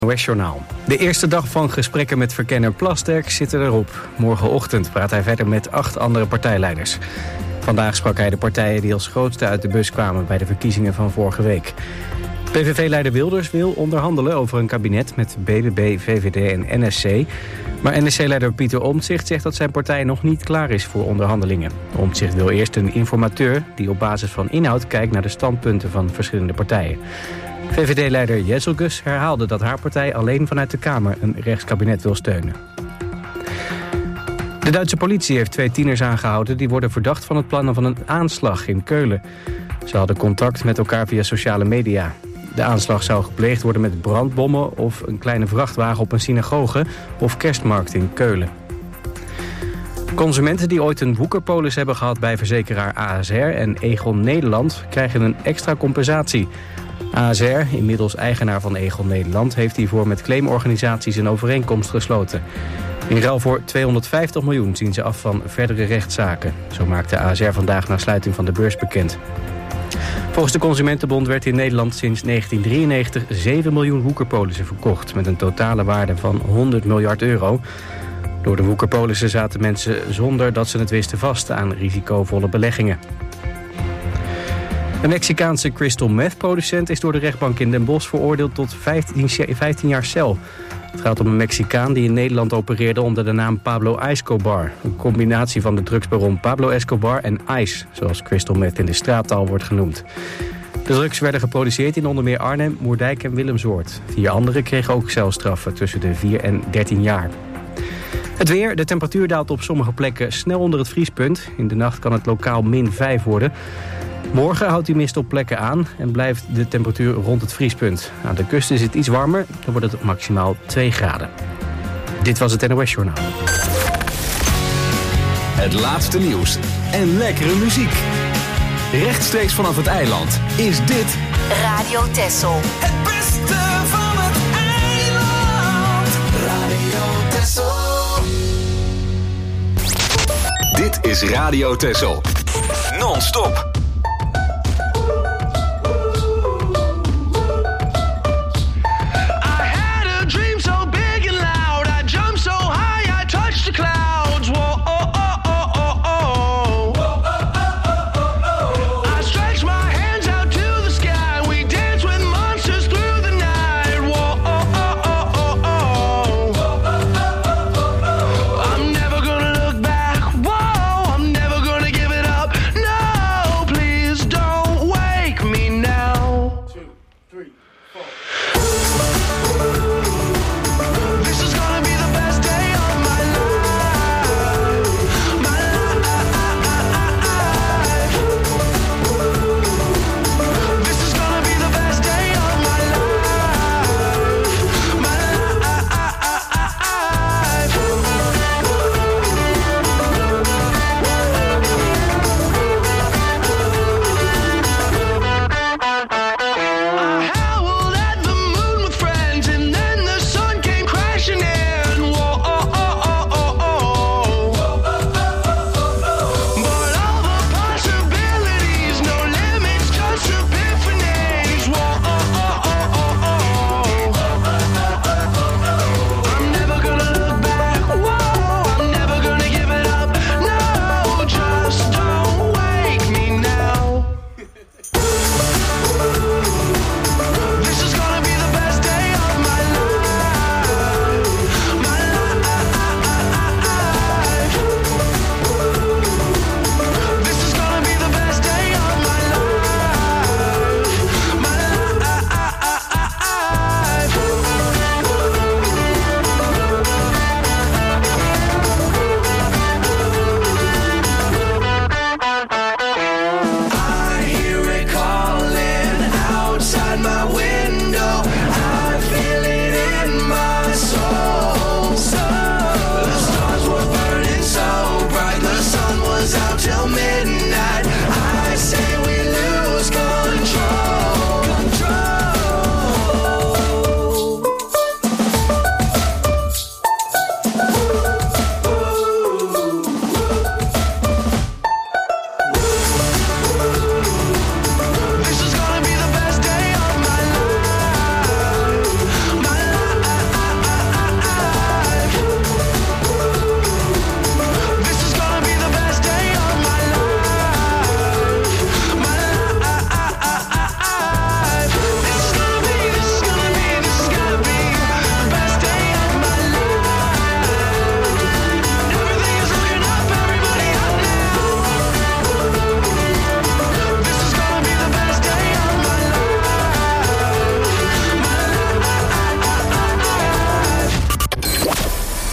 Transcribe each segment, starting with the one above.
NOS-journaal. De eerste dag van gesprekken met verkenner Plasterk zit erop. Morgenochtend praat hij verder met 8 andere partijleiders. Vandaag sprak hij de partijen die als grootste uit de bus kwamen bij de verkiezingen van vorige week. PVV-leider Wilders wil onderhandelen over een kabinet met BBB, VVD en NSC. Maar NSC-leider Pieter Omtzigt zegt dat zijn partij nog niet klaar is voor onderhandelingen. Omtzigt wil eerst een informateur die op basis van inhoud kijkt naar de standpunten van verschillende partijen. VVD-leider Jezelgus herhaalde dat haar partij alleen vanuit de Kamer een rechtskabinet wil steunen. De Duitse politie heeft 2 tieners aangehouden die worden verdacht van het plannen van een aanslag in Keulen. Ze hadden contact met elkaar via sociale media. De aanslag zou gepleegd worden met brandbommen of een kleine vrachtwagen op een synagoge of kerstmarkt in Keulen. Consumenten die ooit een woekerpolis hebben gehad bij verzekeraar ASR en Egon Nederland krijgen een extra compensatie. ASR, inmiddels eigenaar van Egon Nederland, heeft hiervoor met claimorganisaties een overeenkomst gesloten. In ruil voor 250 miljoen zien ze af van verdere rechtszaken. Zo maakte ASR vandaag na sluiting van de beurs bekend. Volgens de Consumentenbond werd in Nederland sinds 1993 7 miljoen woekerpolissen verkocht met een totale waarde van 100 miljard euro. Door de woekerpolissen zaten mensen zonder dat ze het wisten vast aan risicovolle beleggingen. Een Mexicaanse crystal meth producent is door de rechtbank in Den Bosch veroordeeld tot 15 jaar cel. Het gaat om een Mexicaan die in Nederland opereerde onder de naam Pablo Escobar. Een combinatie van de drugsbaron Pablo Escobar en Ice, zoals crystal meth in de straattaal wordt genoemd. De drugs werden geproduceerd in onder meer Arnhem, Moerdijk en Willemsoord. 4 anderen kregen ook celstraffen tussen de 4 en 13 jaar. Het weer, de temperatuur daalt op sommige plekken snel onder het vriespunt. In de nacht kan het lokaal -5 worden. Morgen houdt die mist op plekken aan en blijft de temperatuur rond het vriespunt. Aan de kust is het iets warmer, dan wordt het maximaal 2 graden. Dit was het NOS Journaal. Het laatste nieuws en lekkere muziek. Rechtstreeks vanaf het eiland is dit Radio Texel. Het beste van het eiland. Radio Texel. Dit is Radio Texel. Non-stop.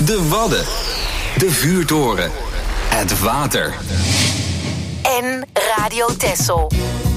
De Wadden. De Vuurtoren. Het water. En Radio Texel.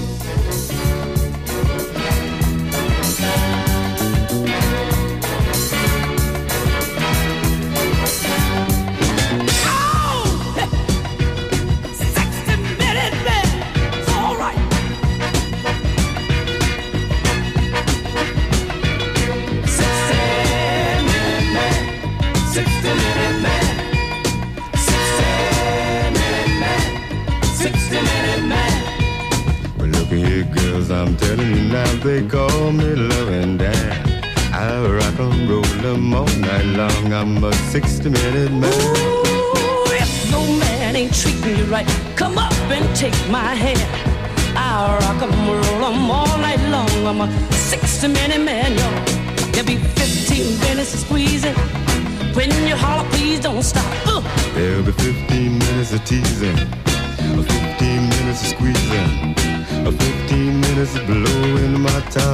I'm telling you now, they call me loving Dan. I rock and roll them all night long. I'm a 60-minute man. Ooh, if no man ain't treating you right, come up and take my hand. I rock and roll them all night long. I'm a 60-minute man, yo. There'll be 15 minutes of squeezing. When you holler, please don't stop. There'll be 15 minutes of teasing, 15 minutes of squeezing, 15 minutes of blowing my top.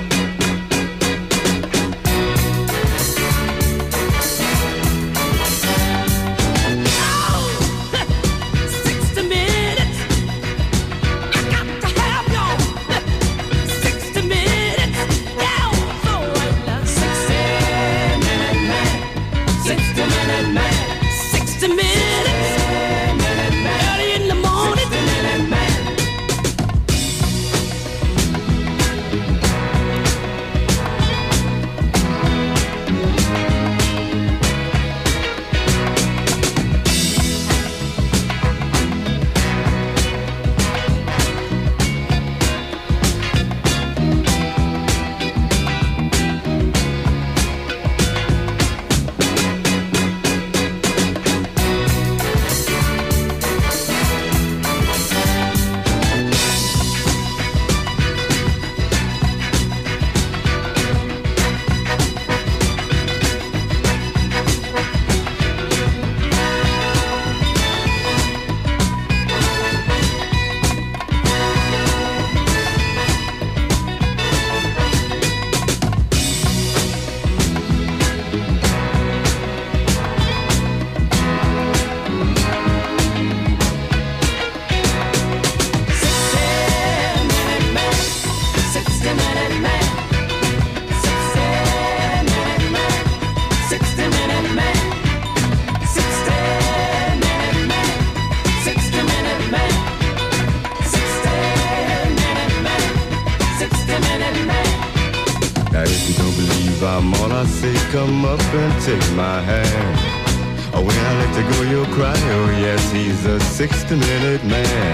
Come up and take my hand. Oh, when I let you go, you'll cry. Oh, yes, he's a 60-minute man.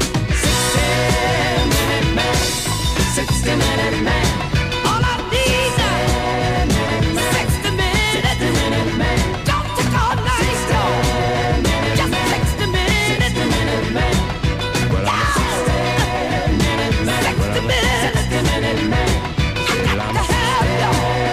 60-minute man, 60-minute man. All I need is 60 minutes. Don't take all night, no. Just 60 minutes. Well, I'm a 60-minute man. 60 minutes. I got to have you.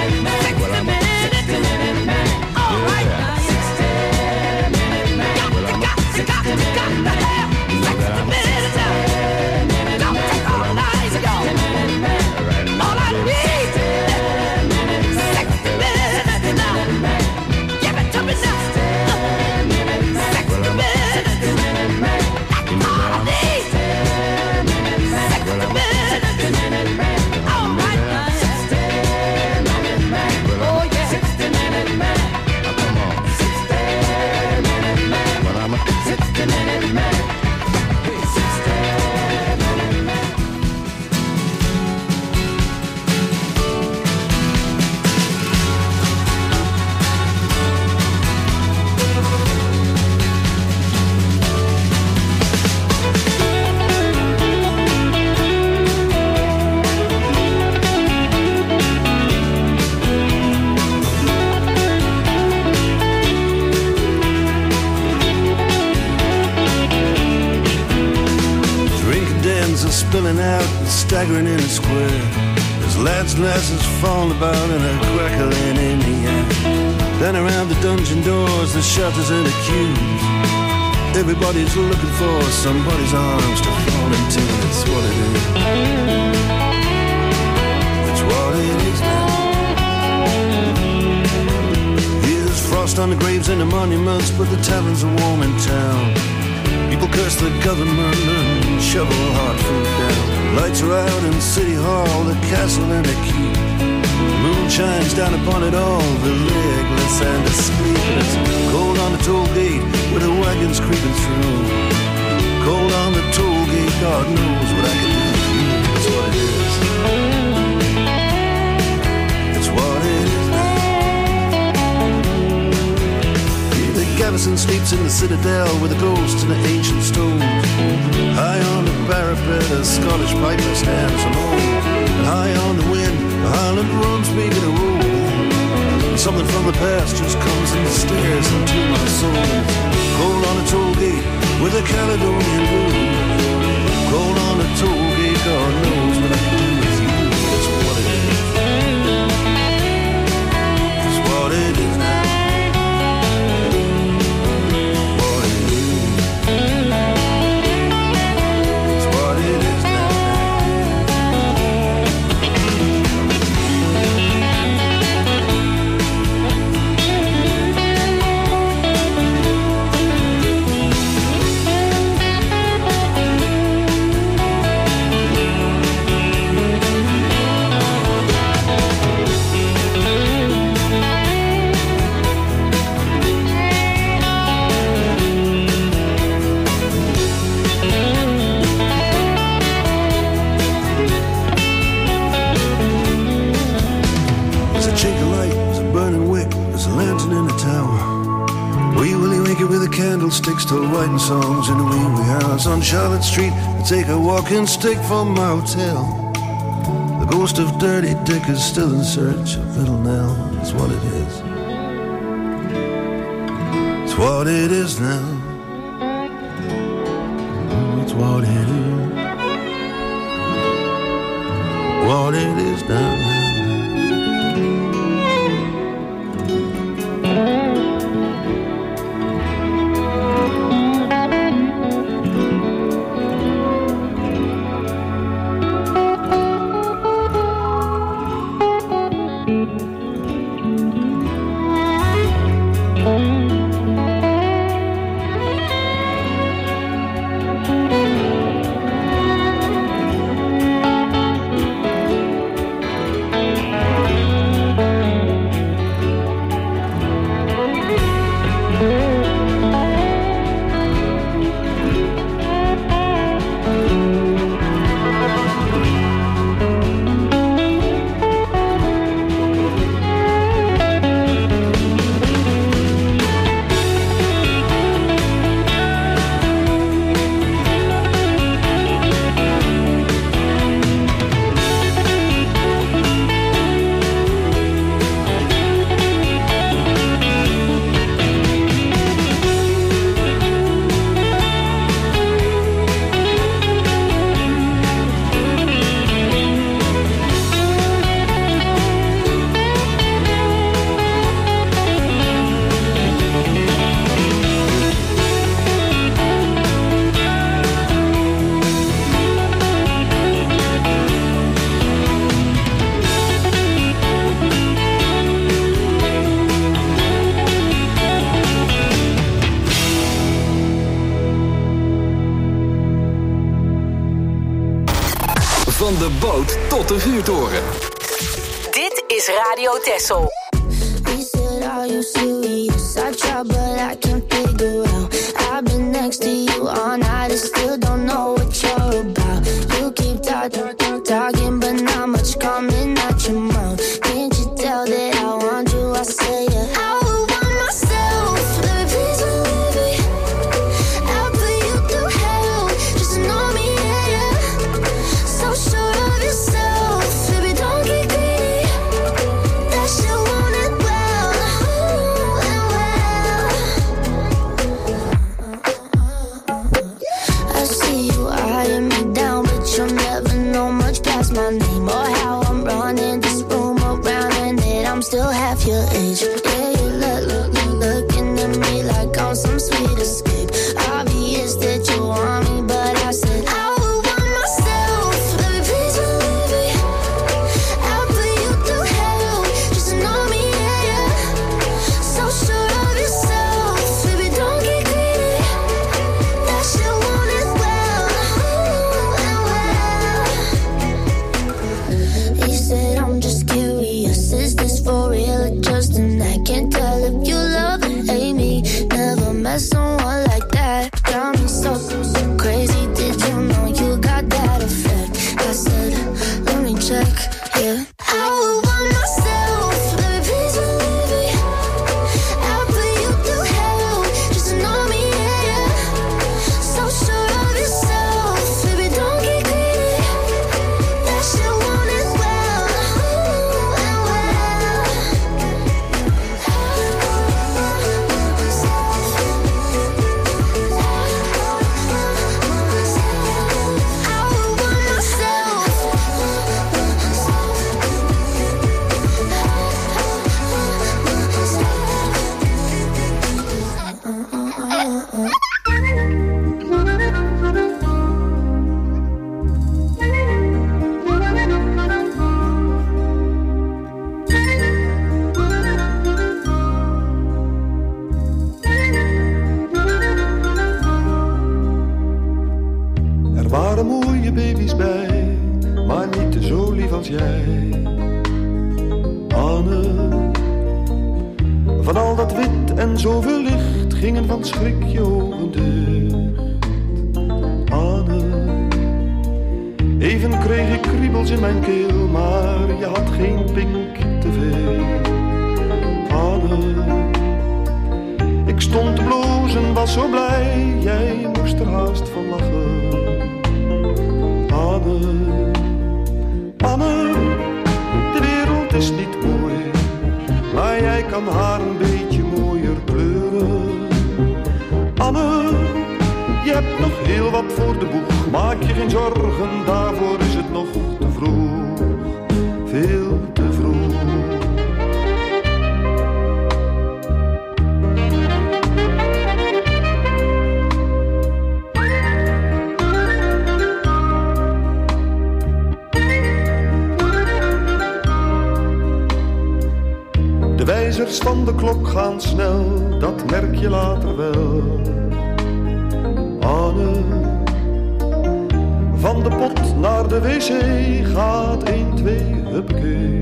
Spilling out and staggering in the square. There's lads and lasses falling about and a crackling in the air. Then around the dungeon doors, the shutters and the queues. Everybody's looking for somebody's arms to fall into. That's what it is. That's what it is now. Here's frost on the graves and the monuments, but the taverns are warm in town. People curse the government and shovel hard food down. Lights are out in City Hall, the castle and the keep. The moon shines down upon it all, the legless and the sleepless. Cold on the toll gate with the wagons creeping through. Cold on the toll gate, God knows what I can do for you. That's what it is. It's what it is now. Gavison sleeps in the citadel with the ghosts and the ancient stones. High on the parapet, a Scottish piper stands alone. And high on the wind, the Highland drums making a roll. And something from the past just comes and stares into my soul. Cold on a toll gate with a Caledonian blue. Cold on a toll gate, God knows what I can do with you. That's what it is. That's what it is now. Candlesticks till writing songs in a wee house on Charlotte Street. I take a walking stick from my hotel. The ghost of Dirty Dick is still in search of Little Nell. That's what it is. It's what it is now. It's what it is. What it is now. Van de boot tot de vuurtoren. Dit is Radio Texel. He said, are you serious? I try, but I can't figure out. I've been next to you all night and still don't know what you're about. You keep talking, but not much coming out your mouth. Can't you tell that I want you? I say yeah. I would want myself. Let me please believe me. I'll put you through hell. Just know me, yeah, yeah. So sure of yourself. Baby, don't get greedy. That shit want it well. I see you eyeing me down, but you'll never know much past my name or how I'm running this room around, and that I'm still half your age. Yeah, you looking at me like I'm some sweet escape. Obvious that you want me, but I said I would want myself. Let me please believe me. I'll put you through hell. Just know me, yeah, yeah. So sure of Van al dat wit en zoveel licht gingen van schrik je ogen dicht. Anne, even kreeg ik kriebels in mijn keel, maar je had geen pink te veel. Anne, ik stond te blozen, was zo blij, jij moest er haast van lachen. Anne, Anne, de wereld is niet mooi, maar jij kan haar een beetje mooier kleuren. Anne, je hebt nog heel wat voor de boeg, maak je geen zorgen, daarvoor is het nog te vroeg, veel te vroeg. De wijzers van de klok gaan snel, dat merk je later wel. Anne, van de pot naar de wc gaat 1, 2, huppakee.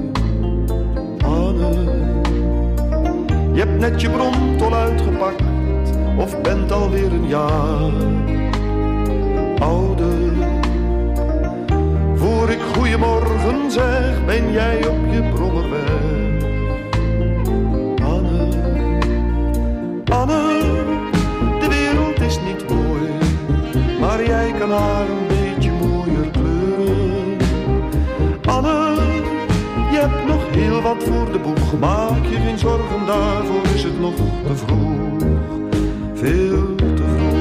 Anne, je hebt net je bromtol uitgepakt, of bent alweer een jaar ouder. Voor ik goeiemorgen zeg, ben jij op je brommerweg. Anne, Anne, de wereld is niet mooi, maar jij kan haar een beetje mooier kleuren. Anne, je hebt nog heel wat voor de boeg, maak je geen zorgen, daarvoor is het nog te vroeg, veel te vroeg.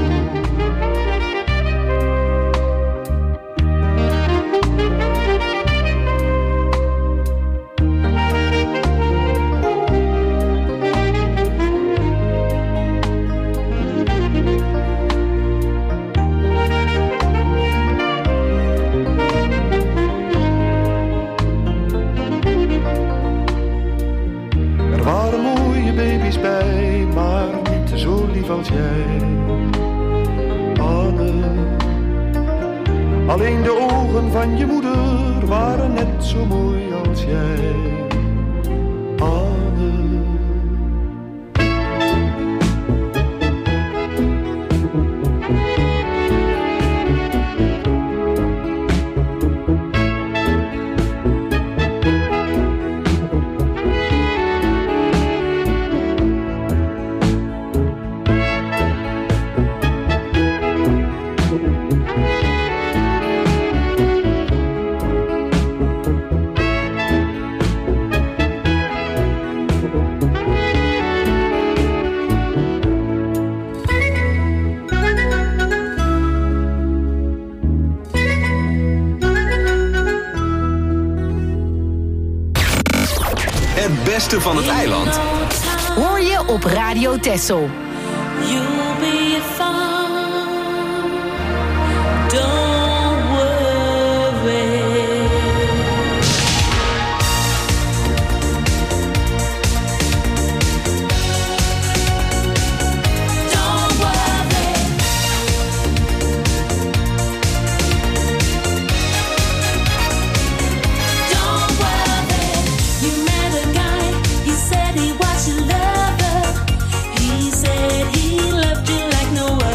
Als jij, Anne, alleen de ogen van je moeder waren net zo mooi als jij, Anne. Het beste van het eiland hoor je op Radio Texel. You'll be fine. Don't worry. Don't worry. Don't worry. You met a guy, he said he was your lover. He said he loved you like no other.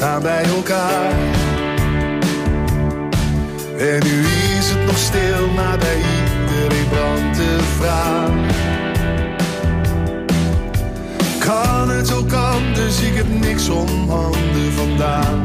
staan bij elkaar. En nu is het nog stil, maar bij iedereen brandt de vraag. Kan het ook anders, ik heb niks om handen vandaag.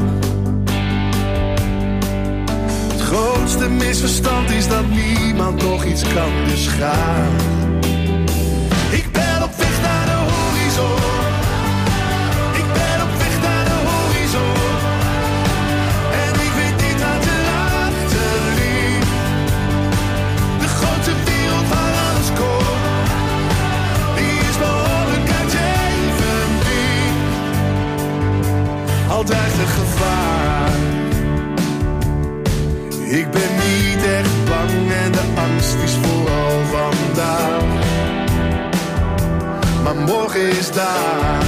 Het grootste misverstand is dat niemand nog iets kan, dus graag. Ik ben op weg naar de horizon. Ik ben op weg naar de horizon. En ik weet niet wat erachter ligt. De grote wereld waar alles komt, die is behoorlijk uit evenwicht. Al dreigt er gevaar. Ik ben niet echt bang en de angst is vooral vandaag. Maar morgen is daar.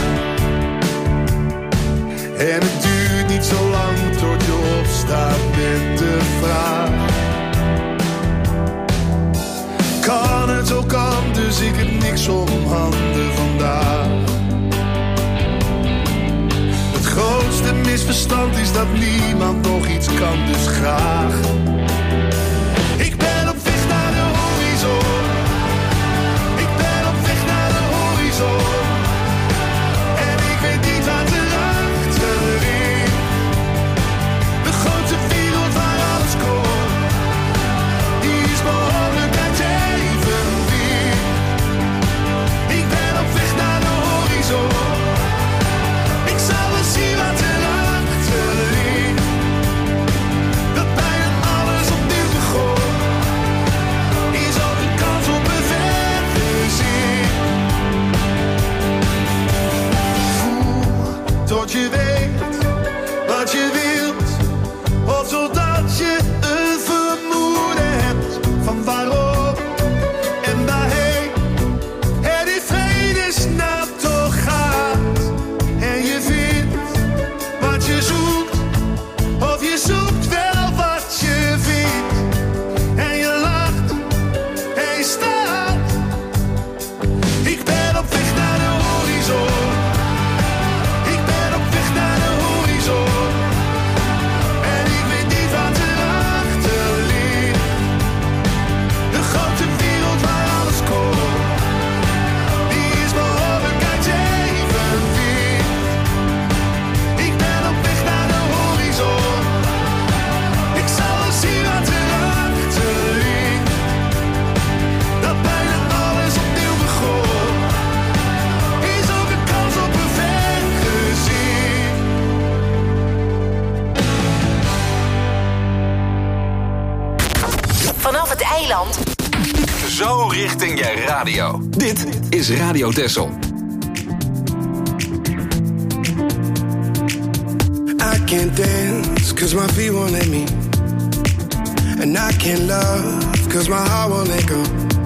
En het duurt niet zo lang tot je opstaat met de vraag. Kan het ook anders, ik heb niks om handen vandaag. Het grootste misverstand is dat niemand nog iets kan, dus graag. Ik ben op weg naar de horizon. Ik ben op weg naar de horizon. En ik weet niet wat erachter ligt. De grote wereld waar alles komt, die is behoorlijk uit evenwicht. Ik ben op weg naar de horizon. Ik zal wel zien wat erachter ligt. Dat bijna alles opnieuw begon, is ook een kans op een vergezing. Voel tot je weet wat je wilt, of zodat je een vermoeden hebt van waarom en waarheen. En die vredesnaam toch gaat. En je vindt wat je zoekt, of je zoekt wel wat je vindt. En je lacht en je staat. Ik ben op weg naar de horizon. Ik ben op weg naar de horizon. En ik weet niet wat erachter ligt. De grote wereld waar alles komt, die is behoorlijk uit evenwicht. Ik ben op weg naar de horizon. Ik zal wel zien wat erachter ligt. Dat bijna alles opnieuw begon, is ook een kans op een vergezing. Vanaf het eiland. Zo richting je radio. Dit is Radio Texel. I can't dance cause my feet won't let me. And I can't love cause my heart won't let go.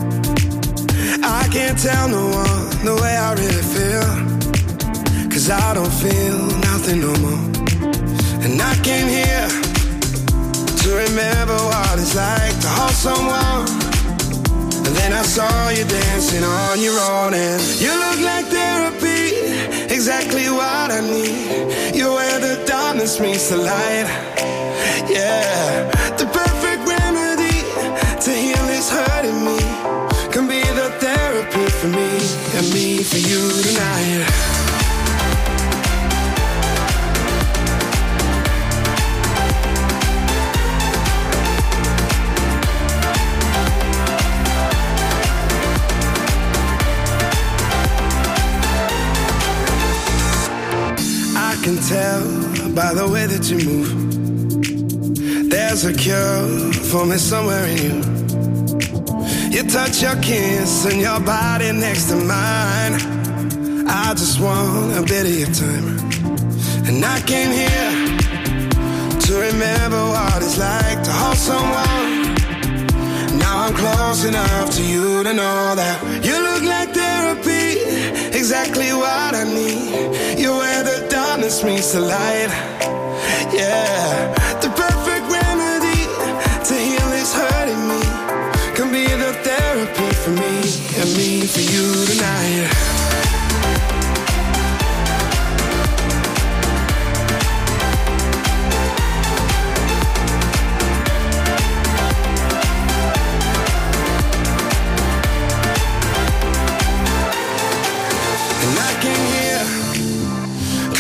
I can't tell no one the way I really feel, cause I don't feel nothing no more. And I came here to remember what it's like to hold someone. And then I saw you dancing on your own, and you look like therapy, exactly what I need. You're where the darkness meets the light. Yeah, the perfect remedy to heal this hurting me can be the therapy for me and me for you tonight. I can tell by the way that you move, there's a cure for me somewhere in you. You touch your kiss and your body next to mine. I just want a bit of your time. And I came here to remember what it's like to hold someone. Now I'm close enough to you to know that you look like therapy, exactly what I need. You're where the darkness meets the light. Yeah, the perfect remedy to heal this hurting me can be the therapy for me and me for you tonight.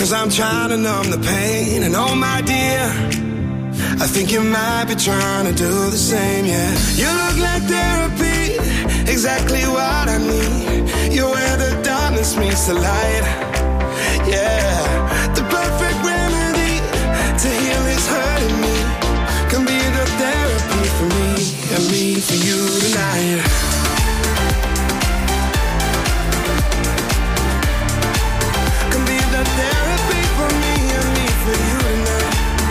'cause I'm trying to numb the pain. And oh my dear, I think you might be trying to do the same, yeah. You look like therapy, exactly what I need. You're where the darkness meets the light, yeah. The perfect remedy to heal this hurting me can be the therapy for me and me for you tonight. Can be the therapy for me and me for you tonight.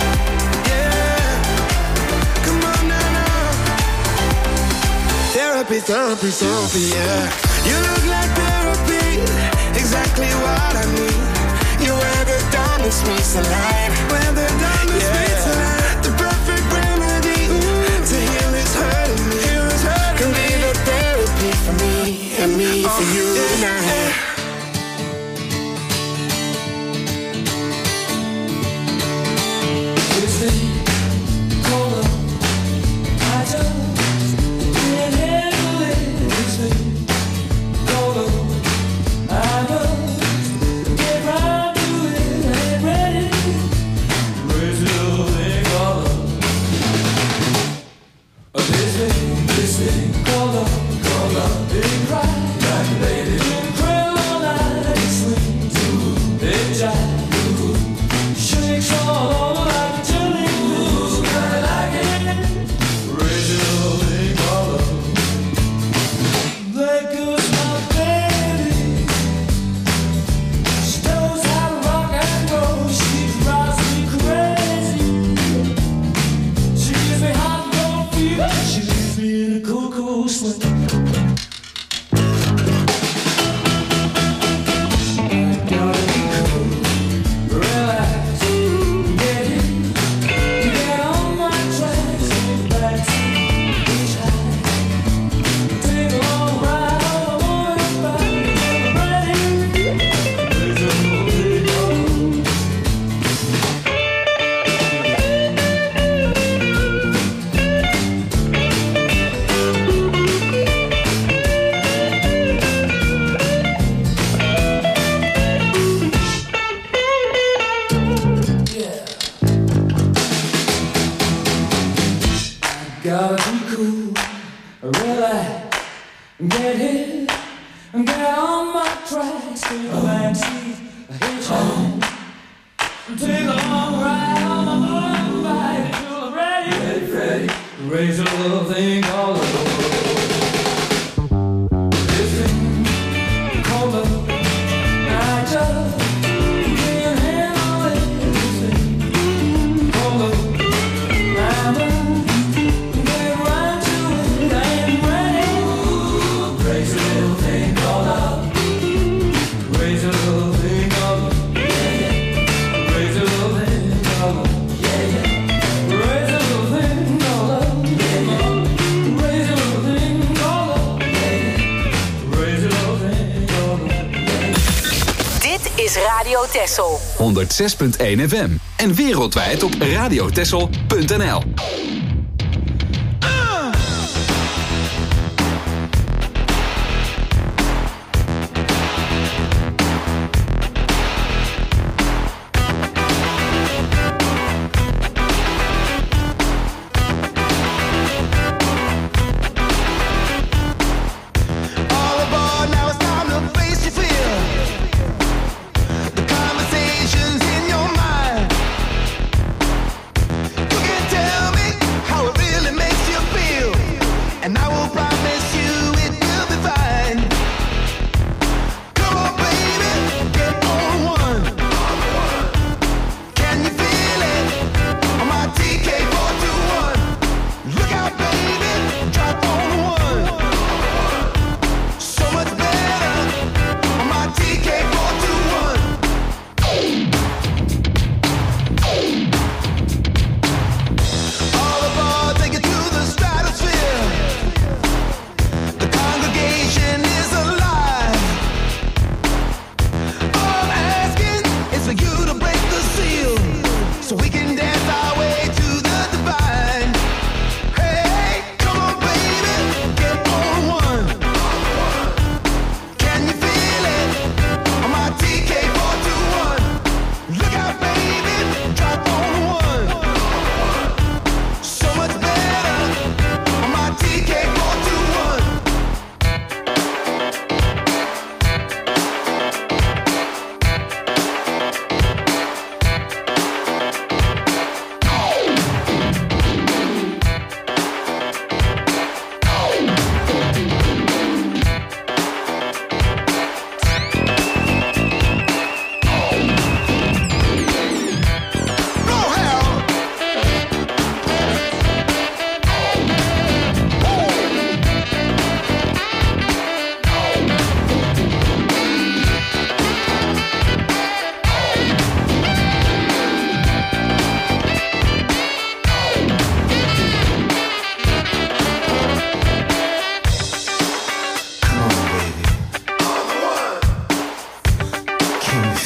Therapy, therapy, therapy, yeah. You look like therapy, exactly what I need. You're where the darkness meets the light. Where the darkness meets the light. The perfect remedy to heal this hurting me. Can be the therapy for me and me for you tonight. This thing called love, I just Texel 106.1 FM en wereldwijd op radiotexel.nl. Conversations in your mind. You can tell me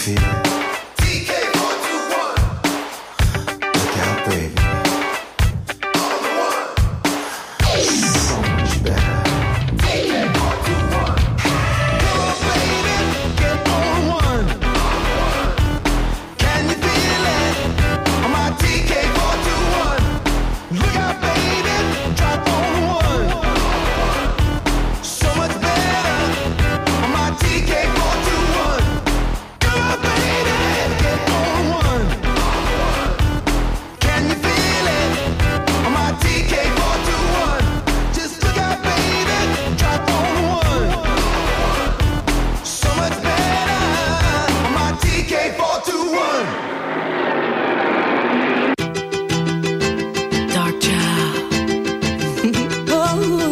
feel it? TK421. Look out, baby. On the one. So much better. TK421. Come on, baby. Get on one. Can you feel it? On my TK421. Look out, baby. Drop on the one. So much better. On my TK421. Come on, baby. Get on one. Can you feel it? On my TK421. Just look out, baby. Drop on the one. So much better. On my TK421. Dark child. Oh,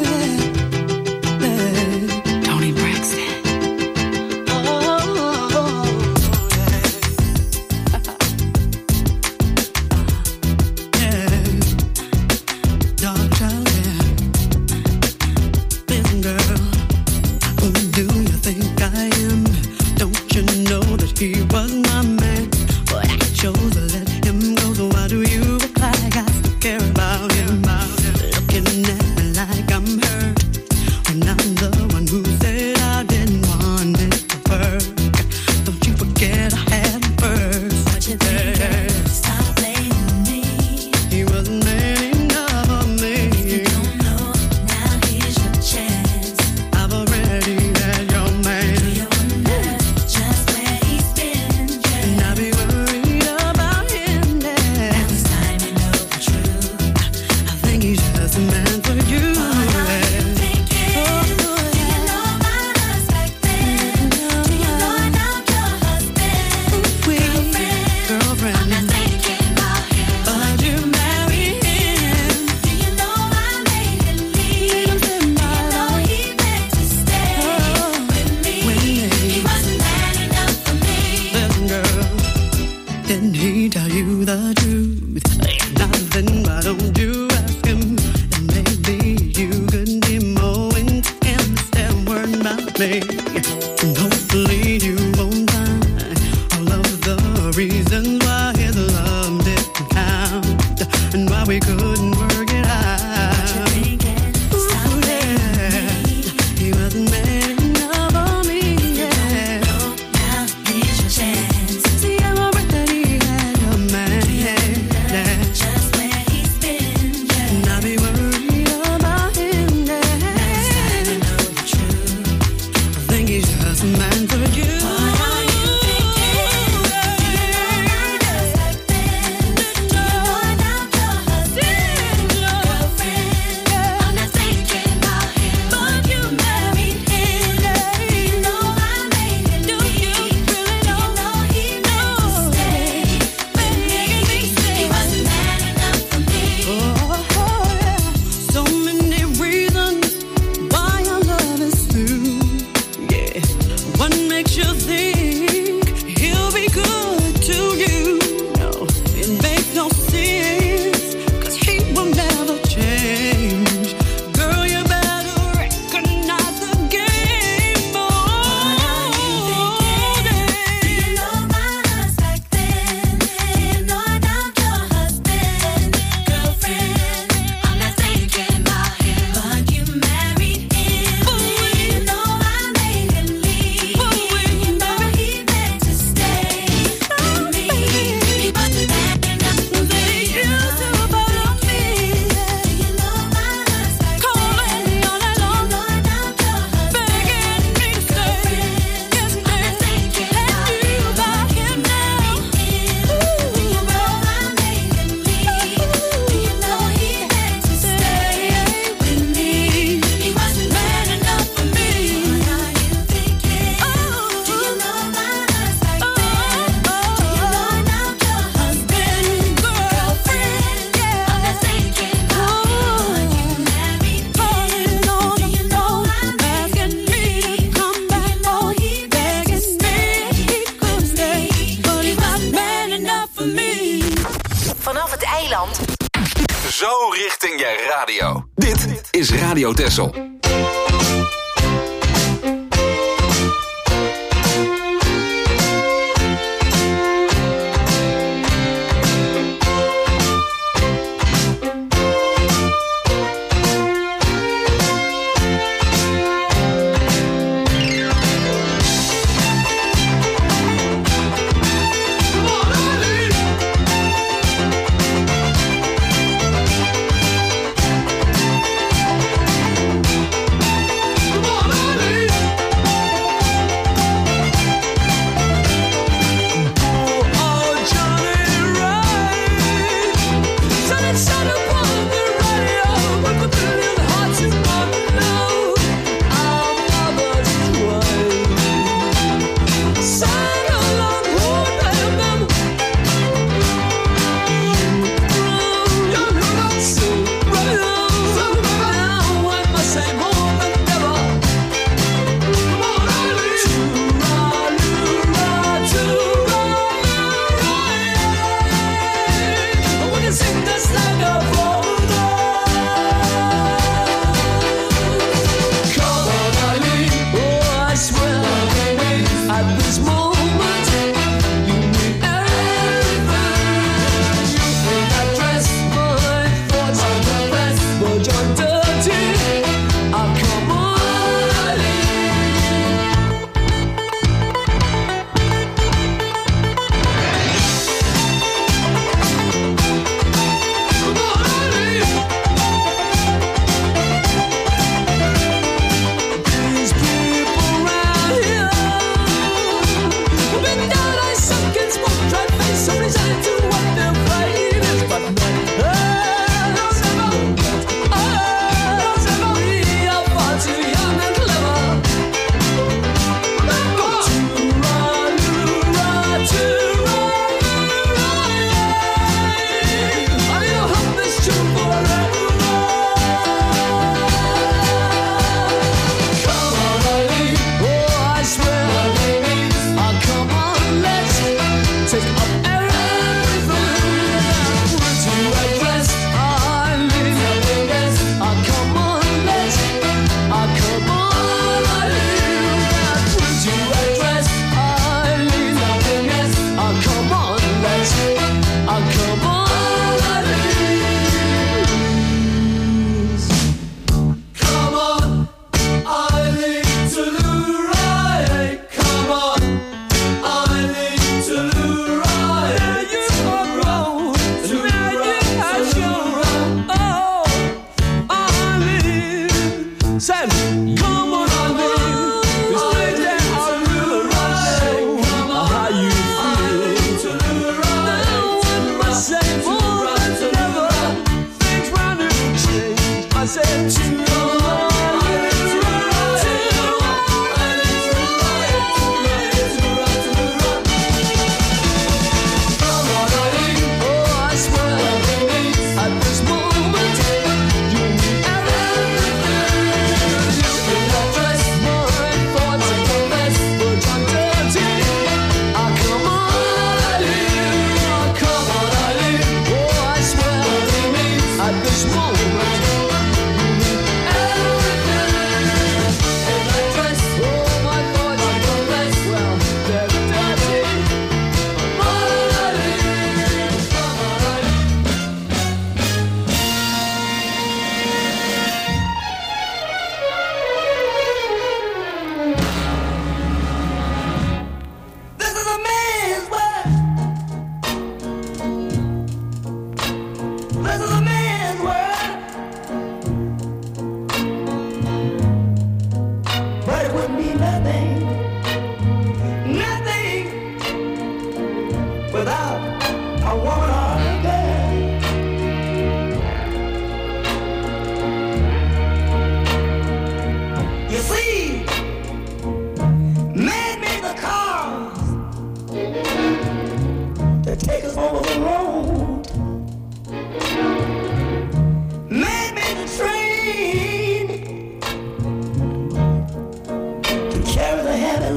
yeah. Tony Braxton. Dark child, yeah. Listen, girl, who do you think I am? Don't you know that he was my man? But I chose to let him go, so why do you act like I still care about him? Looking at me like I'm hurt, when I'm the one who said I didn't want it to work. Don't you forget I had him first. What you think? Stop blaming me. He wasn't man enough for me. You don't know, now here's your chance. I've already had your man. Do you wonder just where he's been? And I'll be worried about him then. Now it's time you know the truth. I think he's just a man for you. Didn't he tell you the truth? If not, then why don't you ask him? And maybe you could be more into him instead of worrying about me. And hopefully you won't find all of the reasons why his love didn't count and why we couldn't work it out. Ooh, yeah. He wasn't man enough for me, yeah. Now here's your chance. See, I'm already had your man, yeah. Just where he's been, yeah. And I'll be worried about him, yeah. Next time you know the truth. I think he's just a man for you. So many reasons why our love is through. Yeah, what makes you think he'll be good to you? No, it makes no sense, 'cause he will never change. Girl, you better recognize the game. Oh, yeah. Do you know my husband back then? Do you know I'm your husband, girlfriend? I'm not thinking about him, but you married him. You know I made him leave. You know he meant to stay with me. He wasn't bad enough for me. You used to follow me. Do you know my husband? Calling me all night long. You know I'm your husband, begging me to stay. Yes, I'm not thinking about him now. You know I made him leave. You know he meant to stay with me. He wasn't man enough for me. What are you thinking? Do you know my husband? Do you know I'm your husband, girlfriend? I'm not thinking about him, but you married him. Do you know I'm asking me to come back home? Begging me he could stay, but he's not man enough for me. Vanaf het eiland. Zo richting je radio. Dit is Radio Texel.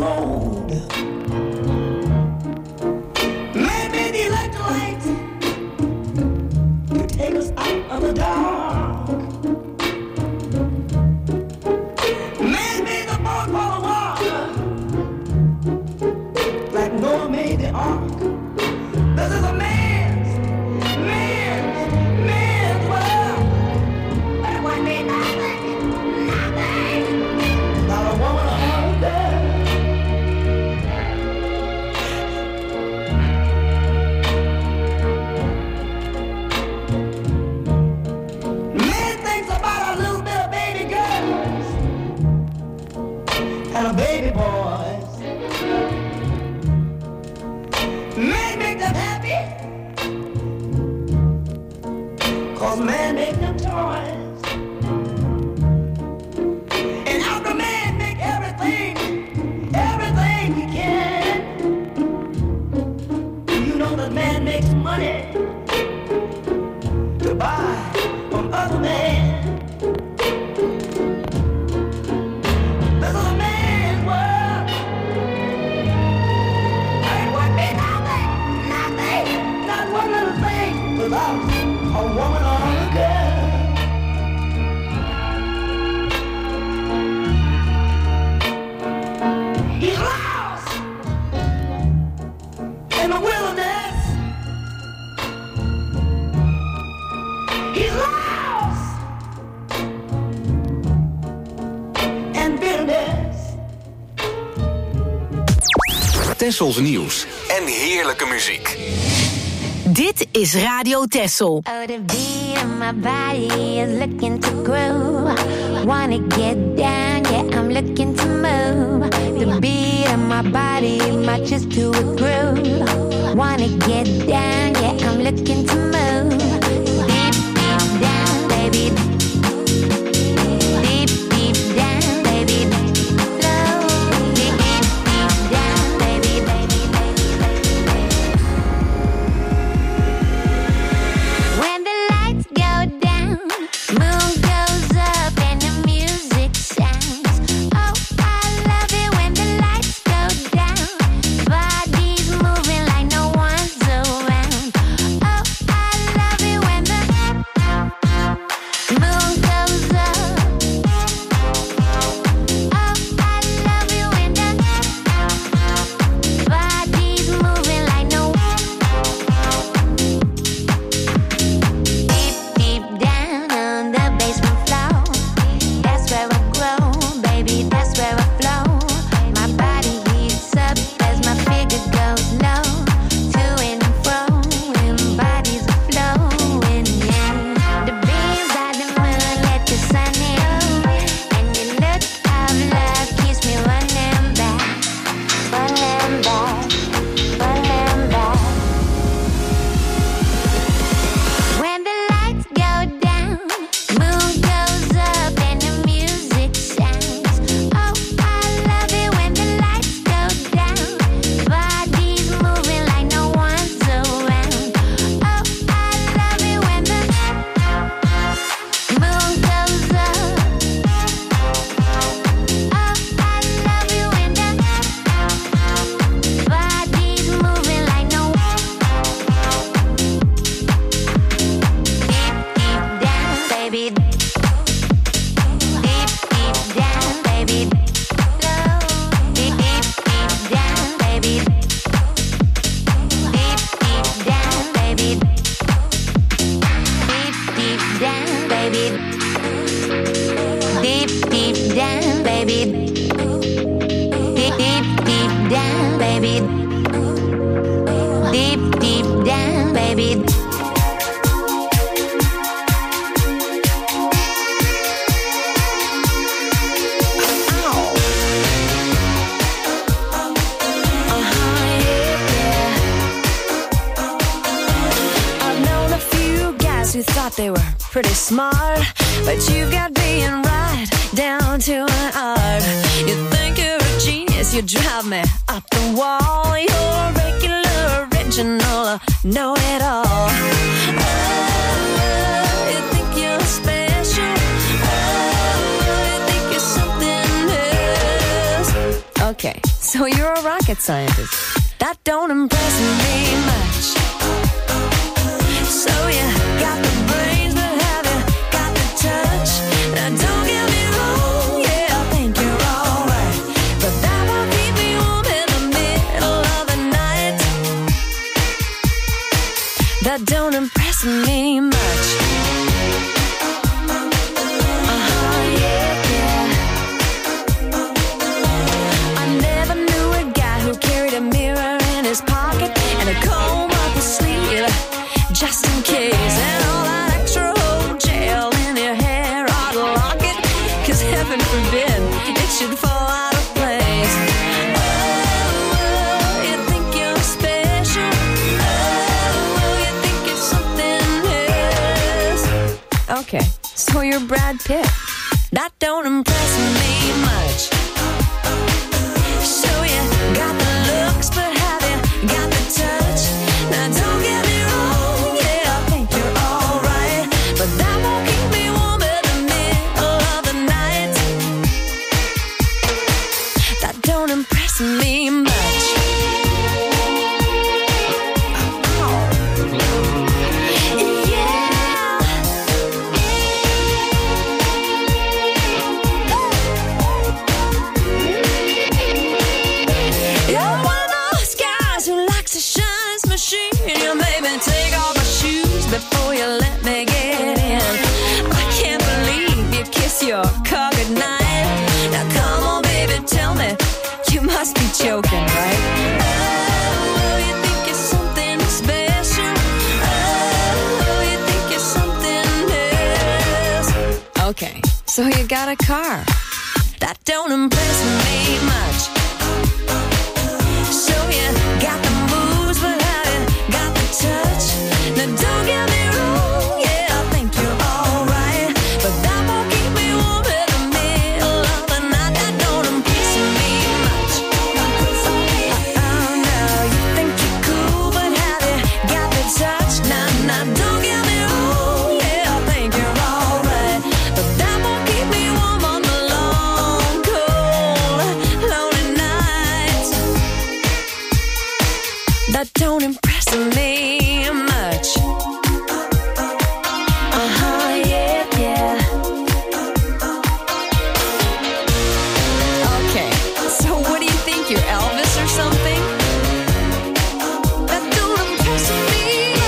road. Man made the electric light to take us out of the dark. Man made the boat for the water, like Noah made the ark. This is a man's world. But it wouldn't be nothing. Not a woman or a girl. Man thinks about a little bit of baby girls and a baby boys. Man make them happy, 'cause man make them toys. And after man make everything he can, you know that man makes money to buy from other men. This is a man's world. It would be nothing, not one little thing without a woman or a girl. He's lost in the wilderness. He's lost in bitterness. Tessels nieuws en heerlijke muziek. Dit is Radio Tessel. Oh, the beat of my body is looking to groove. Wanna get down, yeah, I'm looking to move. The beat of my body matches to a groove. Wanna get down, yeah, I'm looking to move. Deep, deep down, baby. Deep, deep down, baby. Slow. Deep, deep, deep down, baby, baby, baby, baby. When the lights go down, moon goes up and the music sounds. Oh, I love it when the lights go down. Bodies moving like no one's around. Oh, I love it when the moon goes up. Oh, I love it when the bodies moving like no deep, deep down on the basement floor. That's where I grow, baby, that's where I flow. My body heats up as my figure goes low. To and fro, and bodies are flowing, yeah. The beams of the moon let the sun in, and your look of love keeps me running back, running back, running back. When the lights go down, moon goes up and the music sounds. Oh, I love it when the lights go down. Bodies moving like no one's around. Oh, I love it when the moon goes up. Oh, I love it when the bodies moving like no deep, deep down, baby. Deep, deep down, baby. Slow. Deep, deep, deep down, baby. Deep, deep down, baby. Deep, deep down, baby. Deep, deep down, baby. Deep, deep, deep down, baby. Deep, deep down, baby. I've known a few guys who thought they were pretty smart, but you got being right down to an art. You think you're a genius, you drive me up the wall. You're regular, original, know-it-all. Oh, you think you're special. Oh, you think you're something else. Okay, so you're a rocket scientist. That don't impress me much. So you got the brains, but have you got the touch? Now don't get me wrong, yeah, I think you're alright, but that won't keep me warm in the middle of the night. That don't impress me much. His pocket and a comb up his sleeve, just in case, and all that extra old gel in your hair I'd lock it, 'cause heaven forbid it should fall out of place. Oh, you think you're special? Oh, you think you're something else? Okay, so you're Brad Pitt. That don't impress me much. So you got the looks, but got the touch. Now don't get me wrong, yeah, I think you're alright, but that won't keep me warm in the middle of the night. That don't impress me much. You made me take off my shoes before you let me get in. I can't believe you kiss your car goodnight. Now come on, baby, tell me, you must be joking, right? Oh, you think you're something special? Oh, you think you're something else? Okay, so you got a car. That don't impress me much. So you got the moves, but got the touch. Now don't get me wrong, yeah, I think you're alright, but that won't keep me warm in the middle of the night. That don't impress me much. Oh no, you think you're cool, but have you got the touch? Now don't get me wrong, yeah, I think you're alright, but that won't keep me warm on the long, cold, lonely nights. That don't impress me much. Yeah, yeah. Okay, so what do you think, you're Elvis or something? That don't impress me.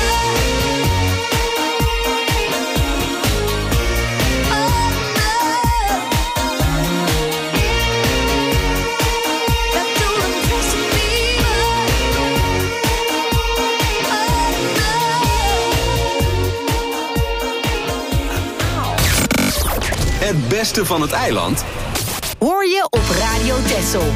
Oh no. That don't impress me. Het beste van het eiland hoor je op Radio Texel.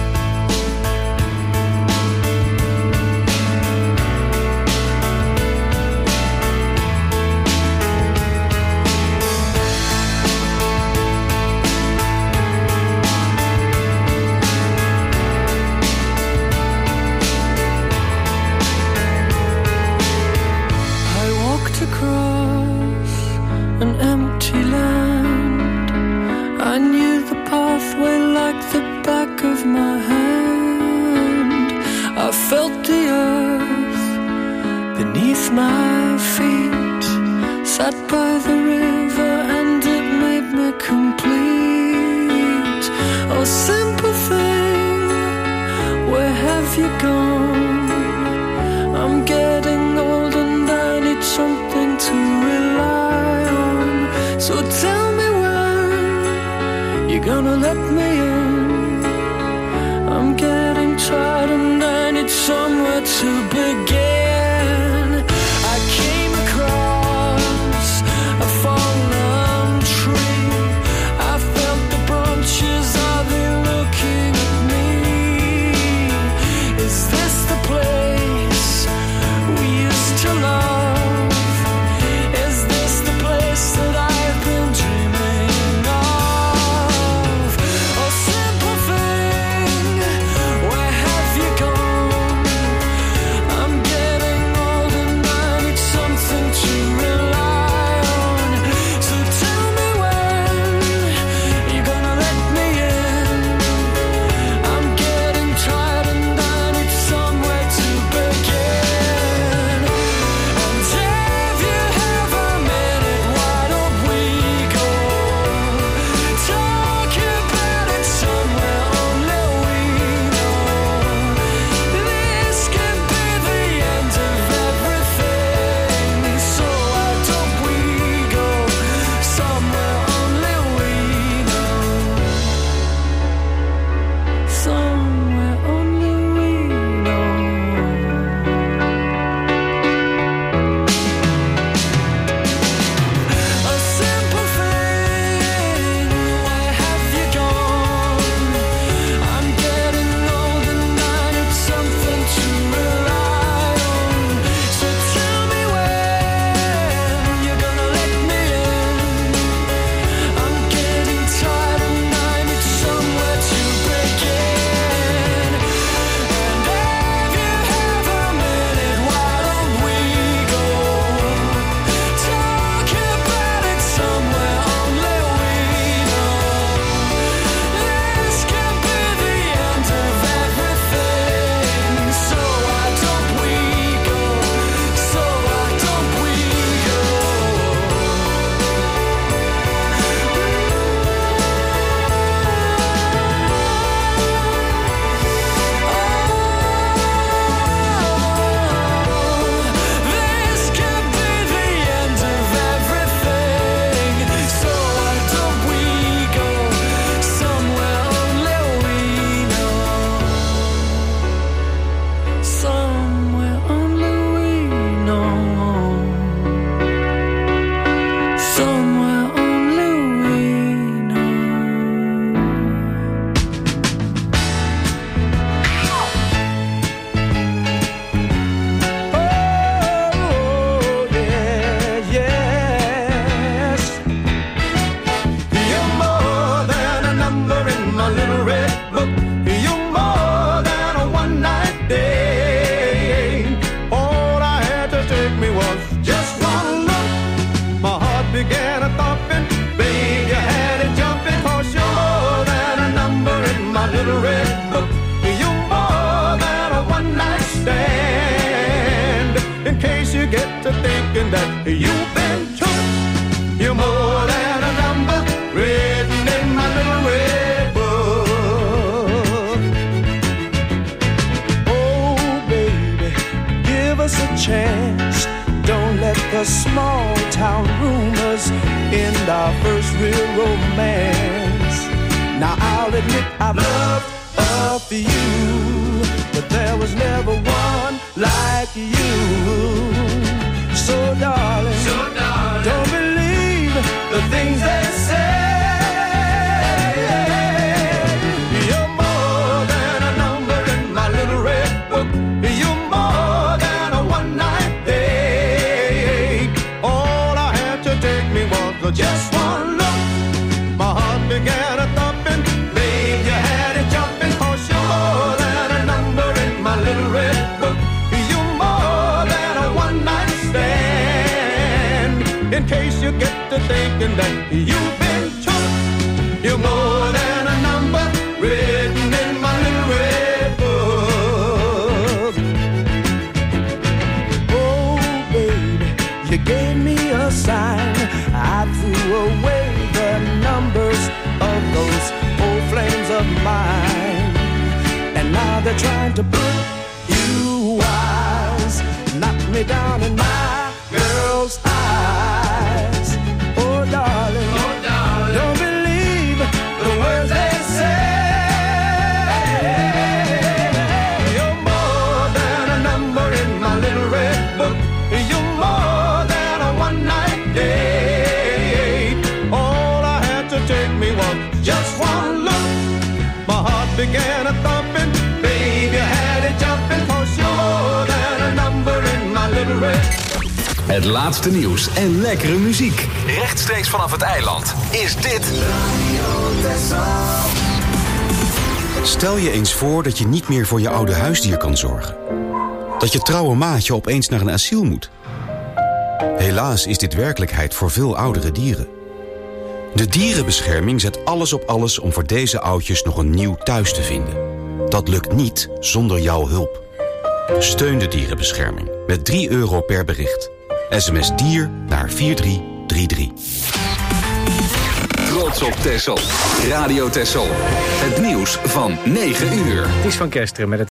I walked across an empty land. I knew the pathway like the back of my hand. I felt the earth beneath my feet. Sat by the river and it made me complete. Oh, simple thing, where have you gone? I'm getting old and I need something to rely on. So tell me when you're gonna let me in. I'm getting tired and I need somewhere to begin. I came across a fallen tree. I felt the branches, are they looking at me? Is this the place we used to love? Is this the place that I've been dreaming of? Oh, you've been took. You're more than a number written in my little red book. Oh, baby, give us a chance. Don't let the small town rumors end our first real romance. Now I'll admit I've loved a few, but there was never one like you. So darling, don't believe the things they say. You're more than a number in my little red book. You're more than a one-night date. All I had to take me was just one look. My heart began a thumping. Babe, you had it jumping. 'Cause you're more than a number in my little red book. You're more than a one-night stand. In case you get to thinking that you've been took, you're more than a number written in my little red book. Oh, baby, you gave me a sign. I threw away the numbers of those old flames of mine. And now they're trying to put you wise, knock me down in my girl's eyes. Oh, darling, don't believe the words they say. You're more than a number in my little red book. You're more than a one-night date. All I had to take me was just one look. My heart began a thumping. Baby, I had it jumping. 'Cause you're more than a number in my little red. Het laatste nieuws en lekkere muziek. Rechtstreeks vanaf het eiland. Is dit Stel je eens voor dat je niet meer voor je oude huisdier kan zorgen. Dat je trouwe maatje opeens naar een asiel moet. Helaas is dit werkelijkheid voor veel oudere dieren. De dierenbescherming zet alles op alles om voor deze oudjes nog een nieuw thuis te vinden. Dat lukt niet zonder jouw hulp. Steun de dierenbescherming met €3 per bericht. SMS dier naar 4333. Trots op Texel. Radio Texel. Het nieuws van 9 uur. Het is van Kesteren met het